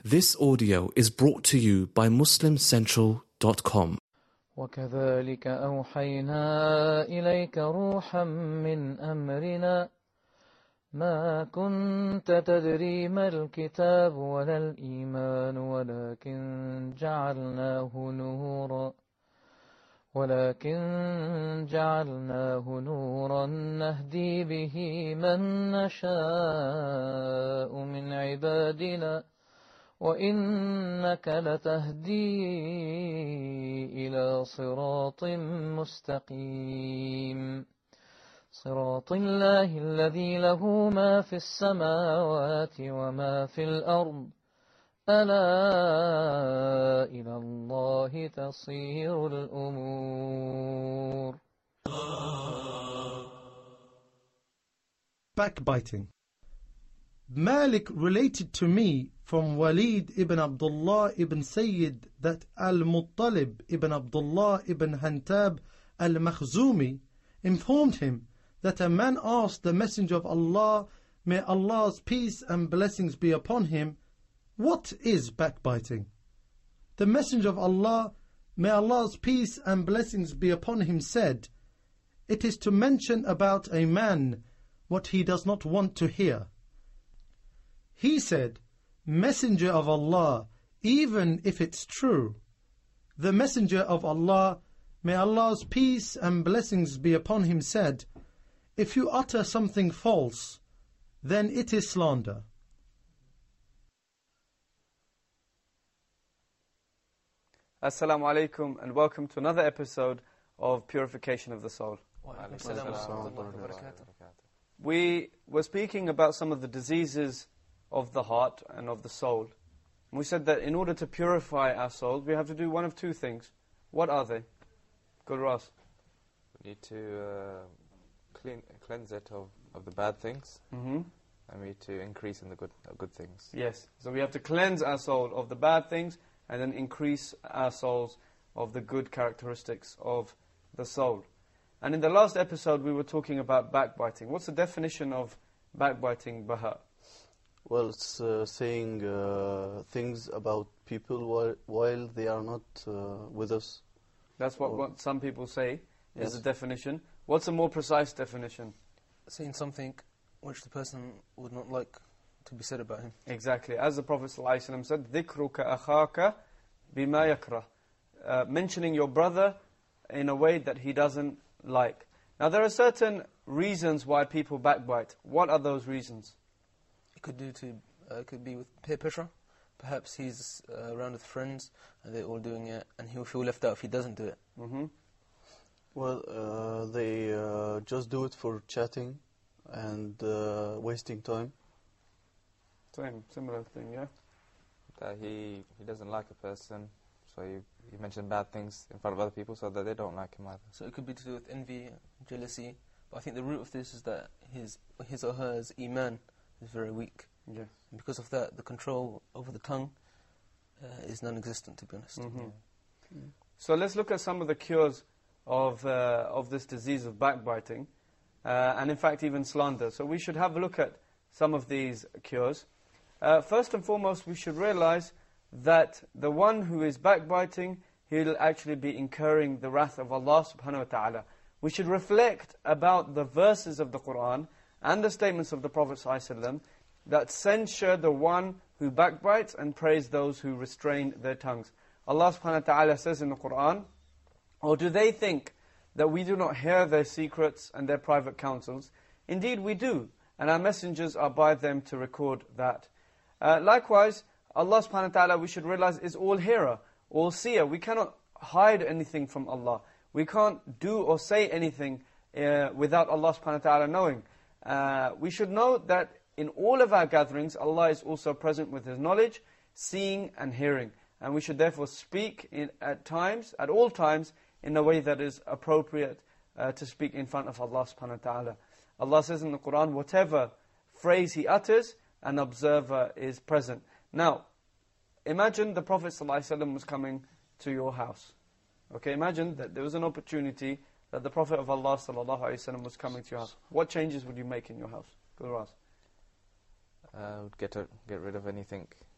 This audio is brought to you by MuslimCentral.com. وكذلك أوحينا إليك روحا من أمرنا ما كنت تدري ما الكتاب ولا الإيمان ولكن جعلناه نورا نهدي به من نشاء من عبادنا وإنك لتهدي إلى صراط مستقيم صراط الله الذي له ما في السماوات وما في الأرض ألا إلى الله تصير الأمور. Backbiting. Malik related to me from Walid ibn Abdullah ibn Sayyid that Al-Muttalib ibn Abdullah ibn Hantab al-Makhzumi informed him that a man asked the Messenger of Allah, may Allah's peace and blessings be upon him, what is backbiting? The Messenger of Allah, may Allah's peace and blessings be upon him, said, it is to mention about a man what he does not want to hear. He said, Messenger of Allah, even if it's true. The Messenger of Allah, may Allah's peace and blessings be upon him, said, if you utter something false, then it is slander. Assalamu alaikum and welcome to another episode of Purification of the Soul. We were speaking about some of the diseases of the heart and of the soul. And we said that in order to purify our soul, we have to do one of two things. What are they? Good Ras. We need to cleanse it of the bad things, and we need to increase in the good things. Yes, so we have to cleanse our soul of the bad things and then increase our souls of the good characteristics of the soul. And in the last episode we were talking about backbiting. What's the definition of backbiting, Baha? Well, it's saying things about people while they are not with us. That's what some people say is Yes. the definition. What's a more precise definition? Saying something which the person would not like to be said about him. Exactly. As the Prophet ﷺ said, ذِكْرُكَ أَخَاكَ بِمَا يَكْرَهُ, mentioning your brother in a way that he doesn't like. Now there are certain reasons why people backbite. What are those reasons? It could be with peer pressure. Perhaps he's around with friends and they're all doing it and he'll feel left out if he doesn't do it. Well, they just do it for chatting and wasting time. Similar thing, yeah? That he doesn't like a person, so you mention bad things in front of other people so that they don't like him either. So it could be to do with envy, jealousy. But I think the root of this is that his or her iman is very weak. Yes. And because of that, the control over the tongue is non-existent, to be honest. So let's look at some of the cures of this disease of backbiting, and in fact even slander. So we should have a look at some of these cures. First and foremost, we should realize that the one who is backbiting, he'll actually be incurring the wrath of Allah subhanahu wa ta'ala. We should reflect about the verses of the Qur'an and the statements of the Prophet ﷺ that censure the one who backbites and praise those who restrain their tongues. Allah subhanahu wa ta'ala says in the Qur'an, or do they think that we do not hear their secrets and their private counsels? Indeed we do, and our messengers are by them to record that. Likewise, Allah subhanahu wa ta'ala, we should realize, is all hearer, all seer. We cannot hide anything from Allah. We can't do or say anything without Allah subhanahu wa ta'ala knowing. We should know that in all of our gatherings, Allah is also present with His knowledge, seeing and hearing. And we should therefore speak at all times, in a way that is appropriate to speak in front of Allah subhanahu wa ta'ala. Allah says in the Qur'an, whatever phrase he utters, an observer is present. Now, imagine the Prophet ﷺ was coming to your house. Okay, imagine that there was an opportunity that the Prophet of Allah ﷺ was coming to your house. What changes would you make in your house? Go Ras. Would get rid of anything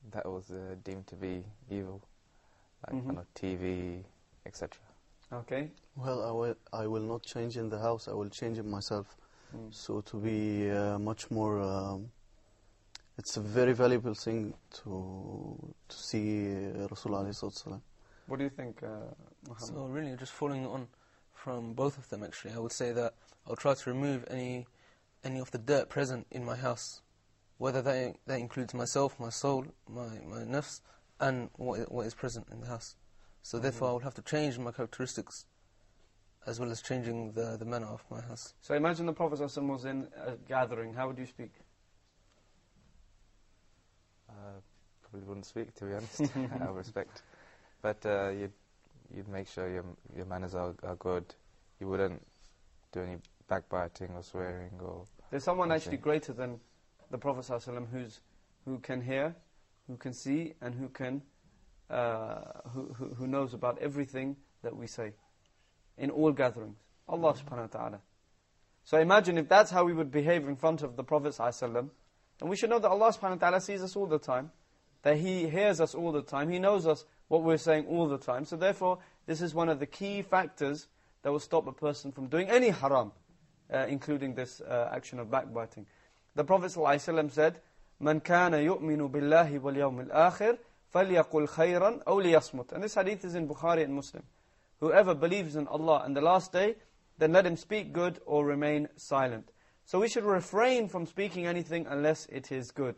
that was deemed to be evil, like kind of TV, etc. Okay. Well, I will not change in the house, I will change it myself. So to be much more, it's a very valuable thing to see Rasulullah alayhi sallam. What do you think, Muhammad? So really, just following on from both of them, actually, I would say that I'll try to remove any of the dirt present in my house, whether that includes myself, my soul, my nafs, and what is present in the house. So therefore, I would have to change my characteristics, as well as changing the manner of my house. So imagine the Prophet ﷺ was in a gathering. How would you speak? Probably wouldn't speak, to be honest. Out of respect. But you'd make sure your manners are good. You wouldn't do any backbiting or swearing or... There's someone actually greater than the Prophet ﷺ who can hear, who can see, and who knows about everything that we say in all gatherings. Allah subhanahu wa ta'ala. So imagine if that's how we would behave in front of the Prophet ﷺ, then we should know that Allah subhanahu wa ta'ala sees us all the time, that He hears us all the time, He knows us, what we're saying all the time. So therefore, this is one of the key factors that will stop a person from doing any haram, including this action of backbiting. The Prophet ﷺ said, "Man kana yu'minu billahi wal yawmil akhir, falyaqul khayran aw liyasmut." And this hadith is in Bukhari and Muslim. Whoever believes in Allah and the last day, then let him speak good or remain silent. So we should refrain from speaking anything unless it is good.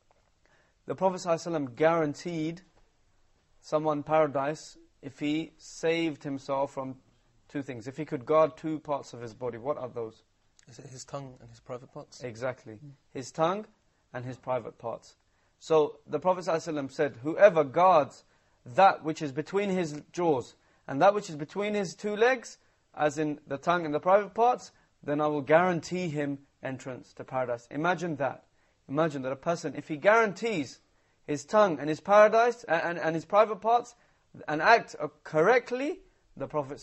The Prophet ﷺ guaranteed someone paradise if he saved himself from two things. If he could guard two parts of his body, what are those? Is it his tongue and his private parts? Exactly. His tongue and his private parts. So the Prophet ﷺ said, whoever guards that which is between his jaws and that which is between his two legs, as in the tongue and the private parts, then I will guarantee him entrance to paradise. Imagine that. Imagine that a person, if he guarantees his tongue and his paradise and his private parts and act correctly, the Prophet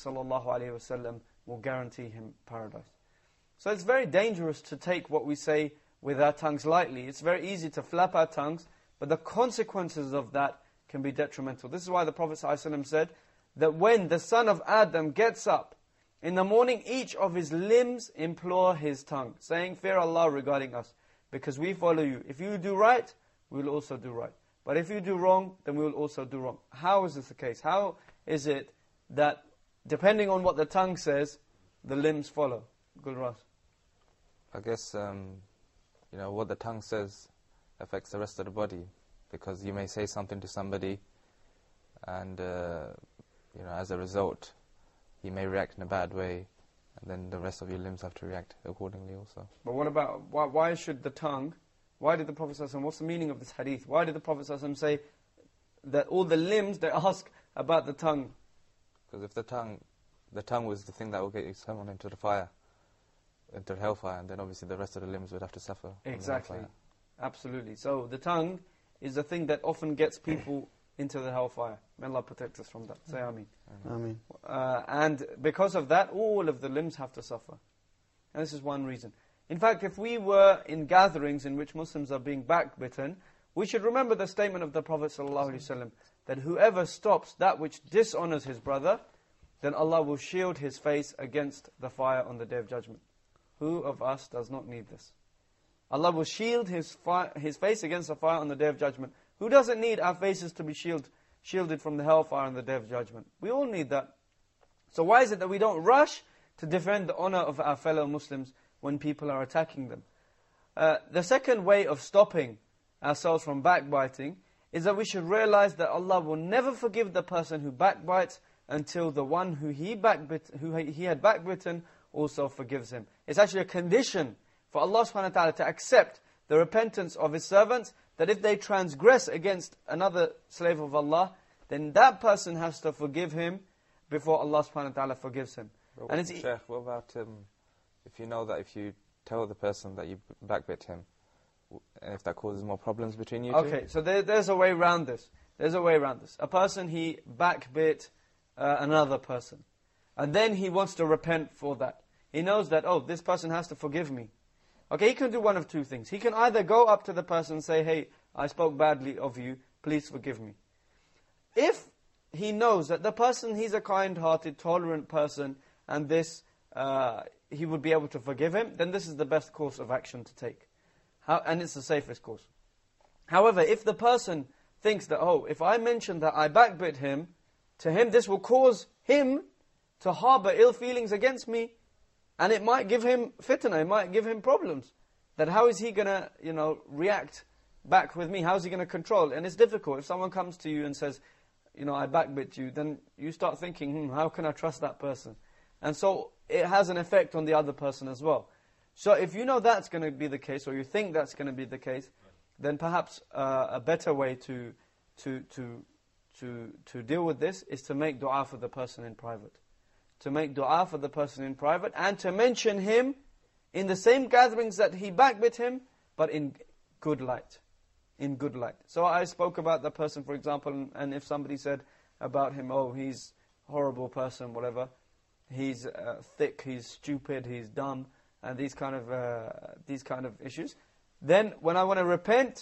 ﷺ will guarantee him paradise. So it's very dangerous to take what we say with our tongues lightly. It's very easy to flap our tongues, but the consequences of that can be detrimental. This is why the Prophet ﷺ said that when the son of Adam gets up in the morning, each of his limbs implore his tongue, saying, "Fear Allah regarding us, because we follow you. If you do right, we will also do right. But if you do wrong, then we will also do wrong." How is this the case? How is it that, depending on what the tongue says, the limbs follow? Gulras. I guess, what the tongue says affects the rest of the body. Because you may say something to somebody, and, as a result, he may react in a bad way, and then the rest of your limbs have to react accordingly also. But what about, why should the tongue, why did the Prophet ﷺ, what's the meaning of this hadith? Why did the Prophet ﷺ say that all the limbs, they ask about the tongue? Because if the tongue was the thing that will get someone into the fire, into the hellfire, and then obviously the rest of the limbs would have to suffer. Exactly. Absolutely. So the tongue is the thing that often gets people into the hellfire. May Allah protect us from that. Say Ameen. Ameen. And because of that, all of the limbs have to suffer. And this is one reason. In fact, if we were in gatherings in which Muslims are being backbitten, we should remember the statement of the Prophet ﷺ that whoever stops that which dishonors his brother, then Allah will shield his face against the fire on the Day of Judgment. Who of us does not need this? Allah will shield his face against the fire on the Day of Judgment. Who doesn't need our faces to be shielded from the hellfire on the Day of Judgment? We all need that. So why is it that we don't rush to defend the honor of our fellow Muslims when people are attacking them? The second way of stopping ourselves from backbiting is that we should realize that Allah will never forgive the person who backbites until the one who he had backbitten also forgives him. It's actually a condition for Allah subhanahu wa ta'ala to accept the repentance of His servants, that if they transgress against another slave of Allah, then that person has to forgive him before Allah subhanahu wa ta'ala forgives him. And Sheikh, what about if you know that if you tell the person that you backbit him, and if that causes more problems between you two? Okay, so there's a way around this. There's a way around this. A person, he backbit another person. And then he wants to repent for that. He knows that, oh, this person has to forgive me. Okay, he can do one of two things. He can either go up to the person and say, "Hey, I spoke badly of you, please forgive me. If he knows that the person, he's a kind-hearted, tolerant person, and this, he would be able to forgive him, then this is the best course of action to take. And it's the safest course. However, if the person thinks that, oh, if I mention that I backbit him, to him this will cause him to harbor ill feelings against me, and it might give him fitna, it might give him problems. That how is he going to, react back with me? How is he going to control? And it's difficult. If someone comes to you and says, I backbit you, then you start thinking, how can I trust that person? And so it has an effect on the other person as well. So if you know that's going to be the case, or you think that's going to be the case, then perhaps a better way to deal with this is to make dua for the person in private. To make dua for the person in private, and to mention him in the same gatherings that he backbit him, but in good light. In good light. So I spoke about the person, for example, and if somebody said about him, oh, he's a horrible person, whatever, he's thick, he's stupid, he's dumb, and these kind of issues, then when I want to repent,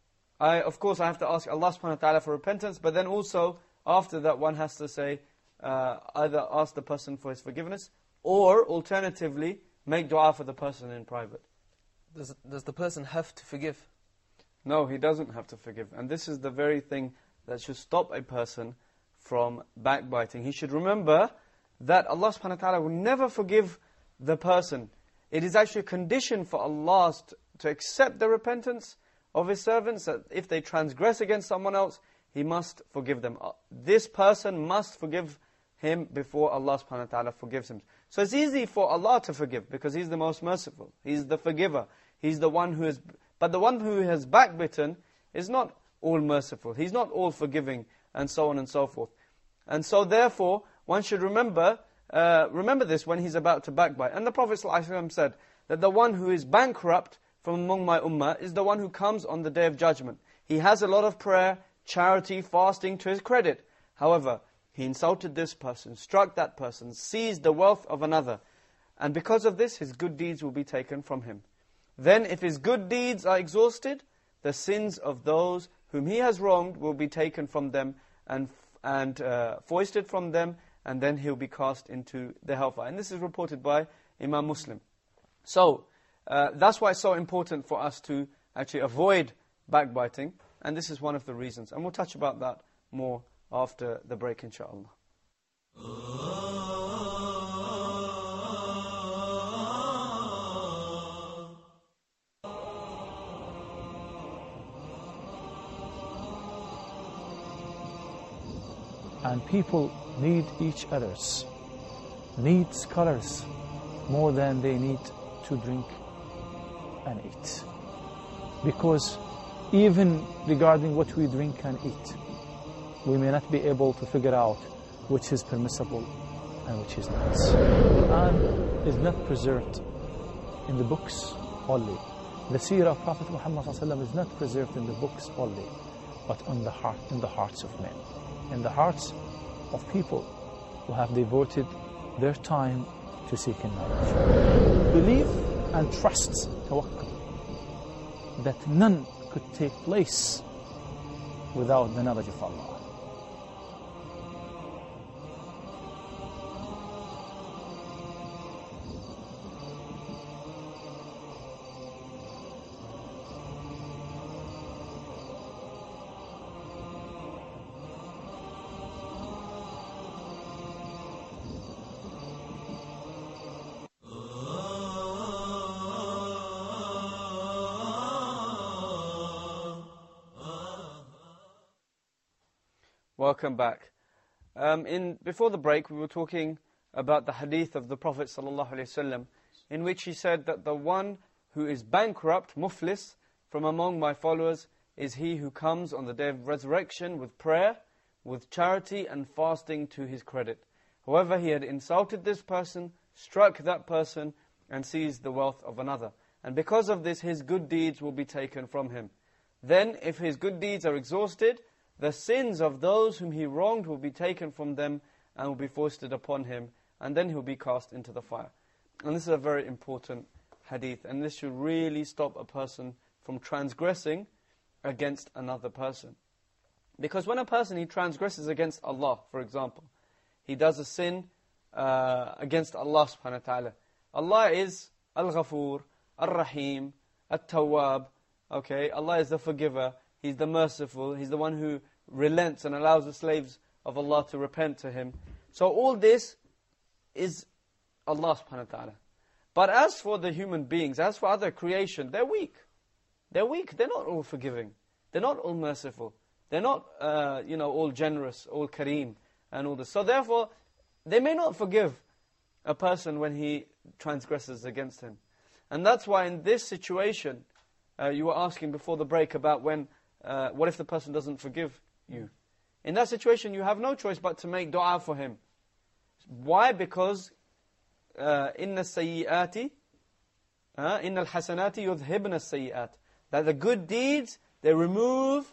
of course I have to ask Allah subhanahu wa ta'ala for repentance, but then also after that one has to say, either ask the person for his forgiveness, or alternatively, make dua for the person in private. Does the person have to forgive? No, he doesn't have to forgive. And this is the very thing that should stop a person from backbiting. He should remember that Allah subhanahu wa ta'ala will never forgive the person. It is actually a condition for Allah to accept the repentance of His servants, that if they transgress against someone else, He must forgive them. This person must forgive him before Allah subhanahu wa ta'ala forgives him. So it's easy for Allah to forgive, because He's the most merciful. He's the forgiver. He's the one who is... But the one who has backbitten is not all merciful. He's not all forgiving, and so on and so forth. And so therefore, one should remember this when he's about to backbite. And the Prophet ﷺ said that the one who is bankrupt from among my ummah is the one who comes on the Day of Judgment. He has a lot of prayer, charity, fasting to his credit. However, he insulted this person, struck that person, seized the wealth of another. And because of this, his good deeds will be taken from him. Then if his good deeds are exhausted, the sins of those whom he has wronged will be taken from them and foisted from them, and then he'll be cast into the hellfire. And this is reported by Imam Muslim. So, that's why it's so important for us to actually avoid backbiting, and this is one of the reasons. And we'll touch about that more after the break, inshaAllah. And people need each other's, need scholars more than they need to drink and eat. Because even regarding what we drink and eat, we may not be able to figure out which is permissible and which is not. Quran is not preserved in the books only. The seerah of Prophet Muhammad ﷺ is not preserved in the books only, but in the hearts of men, in the hearts of people who have devoted their time to seeking knowledge. Believe and trust, tawakkul, that none could take place without the knowledge of Allah. Welcome back. Before the break, we were talking about the hadith of the Prophet ﷺ, in which he said that the one who is bankrupt, muflis, from among my followers is he who comes on the day of resurrection with prayer, with charity and fasting to his credit. However, he had insulted this person, struck that person, and seized the wealth of another. And because of this, his good deeds will be taken from him. Then, if his good deeds are exhausted, the sins of those whom he wronged will be taken from them and will be foisted upon him, and then he will be cast into the fire. And this is a very important hadith, and this should really stop a person from transgressing against another person. Because when a person, he transgresses against Allah, for example, he does a sin against Allah subhanahu wa ta'ala. Allah is Al-Ghafoor, Ar-Rahim, At-Tawwab, okay? Allah is the forgiver, He's the merciful, He's the one who relents and allows the slaves of Allah to repent to Him. So all this is Allah subhanahu wa ta'ala. But as for the human beings, as for other creation, they're weak. They're weak, they're not all forgiving. They're not all merciful. They're not, all generous, all kareem, and all this. So therefore, they may not forgive a person when he transgresses against him. And that's why in this situation, you were asking before the break about what if the person doesn't forgive you? In that situation, you have no choice but to make dua for him. Why? Because inna sayyi'ati, inna al-hasanati yudhibna as-sayyi'at. That the good deeds, they remove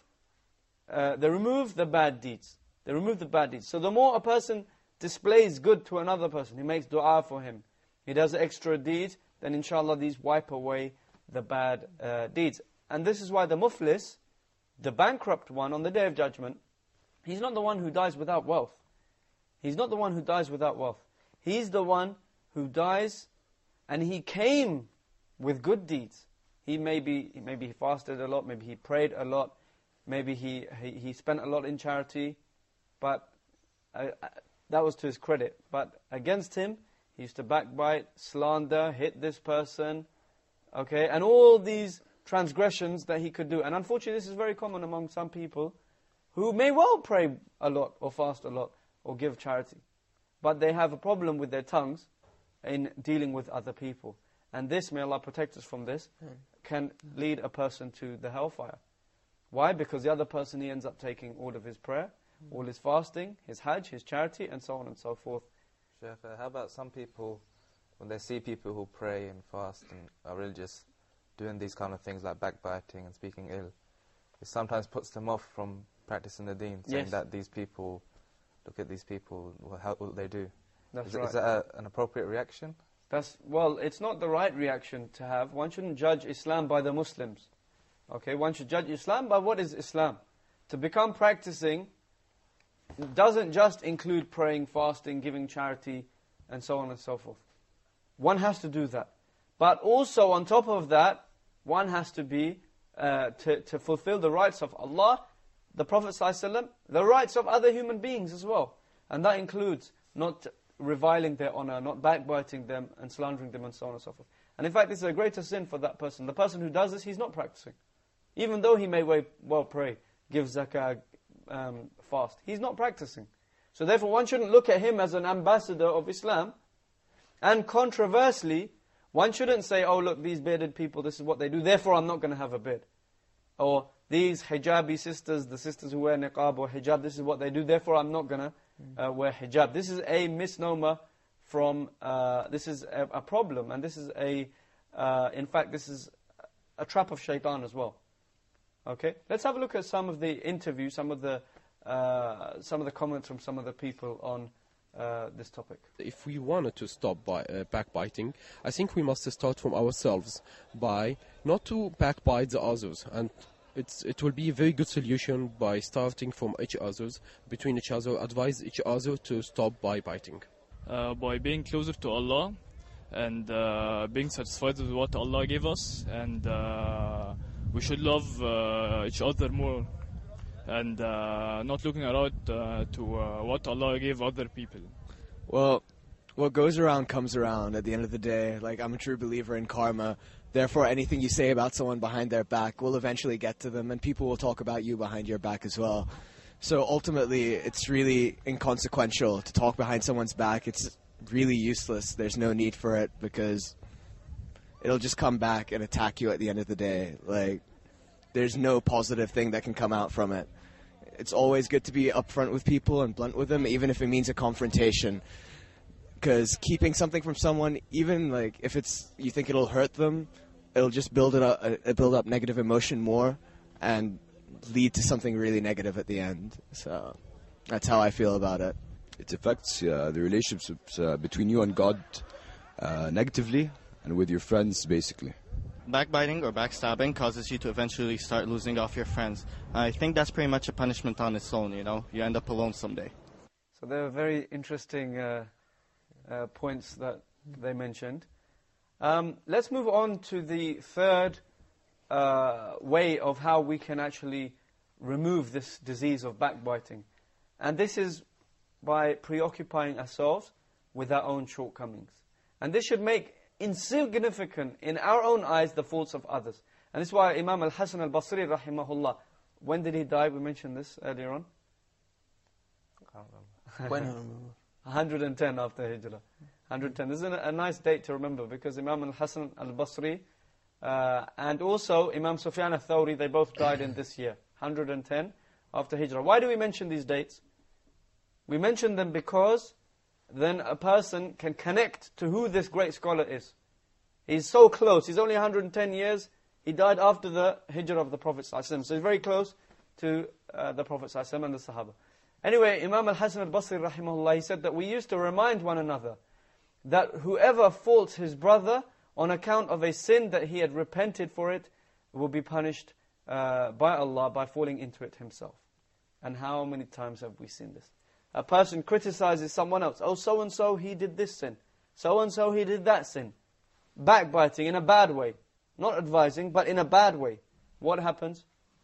the bad deeds. They remove the bad deeds. So the more a person displays good to another person, he makes dua for him, he does extra deeds, then inshallah these wipe away the bad deeds. And this is why the muflis, the bankrupt one on the Day of Judgment, he's not the one who dies without wealth. He's not the one who dies without wealth. He's the one who dies and he came with good deeds. Maybe he fasted a lot, maybe he prayed a lot, maybe he spent a lot in charity, but that was to his credit. But against him, he used to backbite, slander, hit this person, okay, and all these transgressions that he could do. And unfortunately, this is very common among some people who may well pray a lot, or fast a lot, or give charity. But they have a problem with their tongues in dealing with other people. And this, may Allah protect us from this, can lead a person to the hellfire. Why? Because the other person, he ends up taking all of his prayer, all his fasting, his hajj, his charity, and so on and so forth. Sheikh, how about some people, when they see people who pray and fast and are religious, doing these kind of things like backbiting and speaking ill, it sometimes puts them off from practicing the deen, saying that these people, look at these people, what will they do? That's right. Is that an appropriate reaction? Well, it's not the right reaction to have. One shouldn't judge Islam by the Muslims. Okay, one should judge Islam by what is Islam. To become practicing doesn't just include praying, fasting, giving charity, and so on and so forth. One has to do that. But also on top of that, one has to be, to fulfill the rights of Allah, the Prophet ﷺ, the rights of other human beings as well. And that includes not reviling their honor, not backbiting them and slandering them and so on and so forth. And in fact, this is a greater sin for that person. The person who does this, he's not practicing. Even though he may well pray, give zakah, fast, he's not practicing. So therefore one shouldn't look at him as an ambassador of Islam. And controversially, one shouldn't say, oh look, these bearded people, this is what they do, therefore I'm not going to have a beard. Or these hijabi sisters, the sisters who wear niqab or hijab, this is what they do, therefore I'm not going to wear hijab. This is a misnomer from, this is a problem, and this is in fact this is a trap of shaitan as well. Okay, let's have a look at some of the interviews, some of the comments from some of the people on this topic. If we wanted to stop backbiting, I think we must start from ourselves by not to backbite the others, and it will be a very good solution by starting from between each other, advise each other to stop backbiting. By being closer to Allah and being satisfied with what Allah gave us, and we should love each other more, and not looking around to what Allah gave other people. Well, what goes around comes around at the end of the day. Like, I'm a true believer in karma. Therefore, anything you say about someone behind their back will eventually get to them, and people will talk about you behind your back as well. So ultimately, it's really inconsequential to talk behind someone's back. It's really useless. There's no need for it, because it'll just come back and attack you at the end of the day. Like, there's no positive thing that can come out from it. It's always good to be upfront with people and blunt with them, even if it means a confrontation. Because keeping something from someone, even like if you think it'll hurt them, it'll just build up negative emotion more and lead to something really negative at the end. So that's how I feel about it. It affects the relationships between you and God negatively, and with your friends, basically. backbiting or backstabbing causes you to eventually start losing off your friends. I think that's pretty much a punishment on its own, you know. You end up alone someday. So there are very interesting points that they mentioned. Let's move on to the third way of how we can actually remove this disease of backbiting. And this is by preoccupying ourselves with our own shortcomings. And this should make insignificant in our own eyes the faults of others. And this is why Imam al-Hasan al-Basri rahimahullah, when did he die? We mentioned this earlier on. I can't remember. When? 110 after Hijrah. 110. This is a nice date to remember because Imam al-Hasan al-Basri and also Imam Sufyan al-Thawri, they both died in this year. 110 after Hijrah. Why do we mention these dates? We mention them because then a person can connect to who this great scholar is. He's so close. He's only 110 years. He died after the Hijrah of the Prophet ﷺ. So he's very close to the Prophet ﷺ and the Sahaba. Anyway, Imam al-Hasan al-Basri rahimahullah, he said that we used to remind one another that whoever faults his brother on account of a sin that he had repented for it will be punished by Allah by falling into it himself. And how many times have we seen this? A person criticizes someone else. Oh, so-and-so, he did this sin. So-and-so, he did that sin. Backbiting in a bad way. Not advising, but in a bad way. What happens?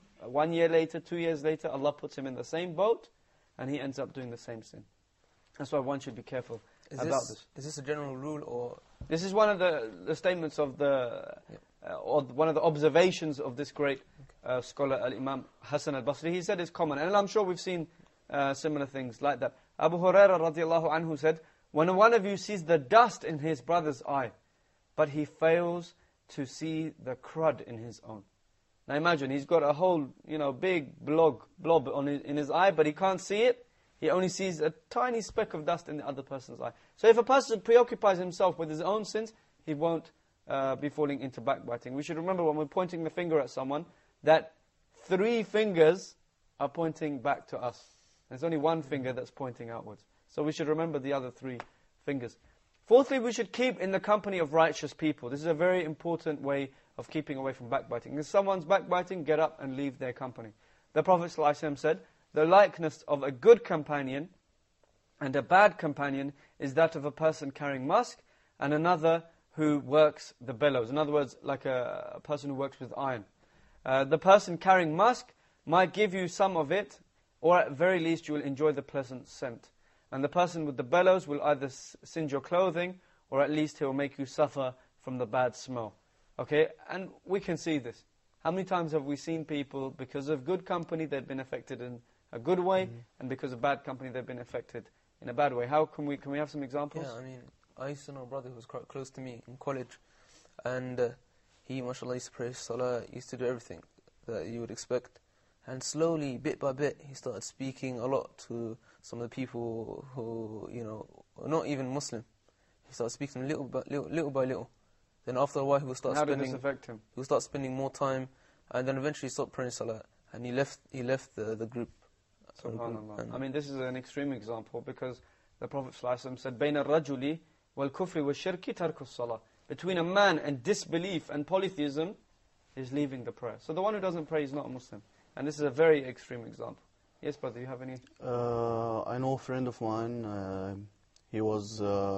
1 year later, 2 years later, Allah puts him in the same boat, and he ends up doing the same sin. That's why one should be careful about this. Is this a general rule, or...? This is one of the statements of the... or one of the observations of this great scholar, Al-Imam Hasan al-Basri. He said it's common. And I'm sure we've seen similar things like that. Abu Hurairah radiallahu anhu said, when one of you sees the dust in his brother's eye, but he fails to see the crud in his own. Now imagine, he's got a whole, big blob in his eye, but he can't see it. He only sees a tiny speck of dust in the other person's eye. So if a person preoccupies himself with his own sins, he won't be falling into backbiting. We should remember when we're pointing the finger at someone, that 3 fingers are pointing back to us. There's only 1 finger that's pointing outwards. So we should remember the other 3 fingers. Fourthly, we should keep in the company of righteous people. This is a very important way of keeping away from backbiting. If someone's backbiting, get up and leave their company. The Prophet ﷺ said, the likeness of a good companion and a bad companion is that of a person carrying musk and another who works the bellows. In other words, like a person who works with iron. The person carrying musk might give you some of it, or at very least you will enjoy the pleasant scent. And the person with the bellows will either singe your clothing, or at least he will make you suffer from the bad smell. Okay, and we can see this. How many times have we seen people, because of good company, they've been affected in a good way, and because of bad company, they've been affected in a bad way? How can we have some examples? Yeah, I used to know a brother who was quite close to me in college, and he, mashallah, used to pray salah, used to do everything that you would expect. And slowly, bit by bit, he started speaking a lot to some of the people who, are not even Muslim. He started speaking little by little. Then after a while, he would start How did this affect him? He would start spending more time, and then eventually he stopped praying salah, and he left the group. SubhanAllah. This is an extreme example, because the Prophet ﷺ said, بَيْنَ الرَّجُلِ وَالْكُفْرِ وَالشِّرْكِ تَرْكُ الصَّلَاةِ. Between a man and disbelief and polytheism is leaving the prayer. So the one who doesn't pray is not a Muslim. And this is a very extreme example. Yes, brother, you have any? I know a friend of mine. He was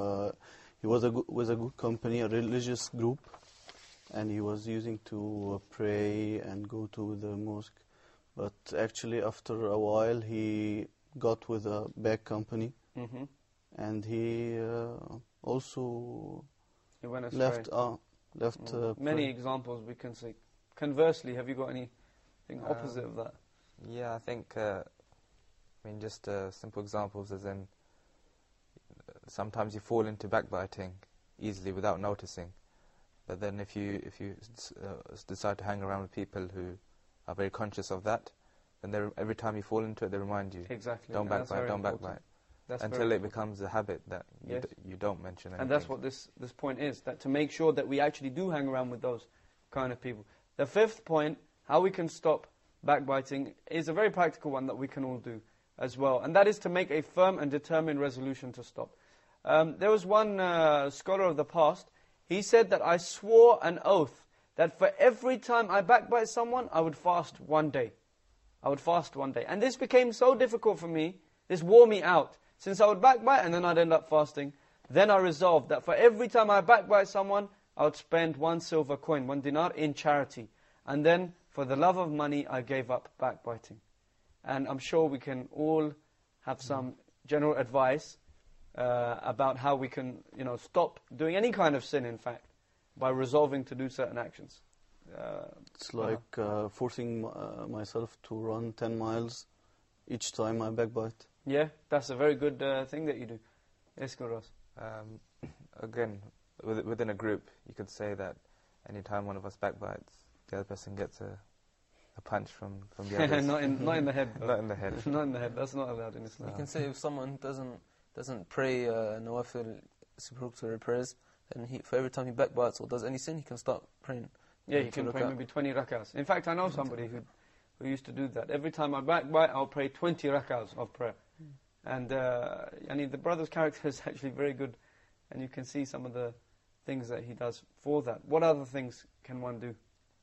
with a good company, a religious group, and he was using to pray and go to the mosque. But actually, after a while, he got with a bad company, and he also he went astray. left. Many examples we can see. Conversely, have you got anything opposite of that? Yeah, I think, just simple examples as in, sometimes you fall into backbiting easily without noticing. But then if you decide to hang around with people who are very conscious of that, then every time you fall into it, they remind you. Exactly. Don't backbite, don't backbite. Until it becomes a habit that you don't mention anything. And that's what this point is, that to make sure that we actually do hang around with those kind of people. The 5th point, how we can stop backbiting, is a very practical one that we can all do as well. And that is to make a firm and determined resolution to stop. There was one scholar of the past, he said that I swore an oath that for every time I backbite someone, I would fast one day. I would fast one day. And this became so difficult for me, this wore me out. Since I would backbite and then I'd end up fasting, then I resolved that for every time I backbite someone, I would spend 1 silver coin, 1 dinar in charity. And then, for the love of money, I gave up backbiting. And I'm sure we can all have some general advice about how we can, stop doing any kind of sin, in fact, by resolving to do certain actions. It's like forcing myself to run 10 miles each time I backbite. Yeah, that's a very good thing that you do. Yes, Gurras. Again, within a group, you could say that any time one of us backbites, the other person gets a punch from the others. not in the head, though. Not in the head. Not in the head. That's not allowed in Islam. You can say if someone doesn't pray nawafil supererogatory prayers, then for every time he backbites or does any sin, he can start praying. Yeah, you can pray maybe 20 rakahs. In fact, I know somebody who used to do that. Every time I backbite, I'll pray 20 rakahs of prayer. And the brother's character is actually very good, and you can see some of the things that he does for that. What other things can one do?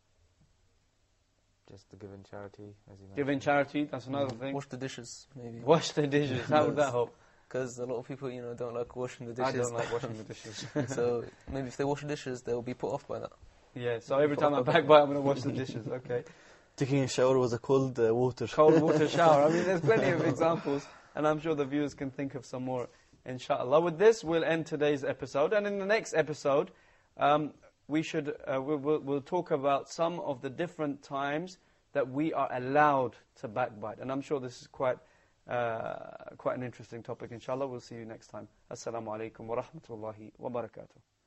Just to give in charity, as you mentioned. Give in charity, that's another thing. Wash the dishes, maybe. Wash the dishes, how would that help? Because a lot of people, don't like washing the dishes. I don't like washing the dishes. So maybe if they wash the dishes, they'll be put off by that. Yeah, so every time I backbite, I'm going to wash the dishes, okay. Taking a shower with a cold water. Cold water shower. I mean, there's plenty of examples, and I'm sure the viewers can think of some more, inshallah. With this, we'll end today's episode, and in the next episode, we'll talk about some of the different times that we are allowed to backbite, and I'm sure this is quite an interesting topic, inshallah. We'll see you next time. Assalamu alaikum wa rahmatullahi wa barakatuh.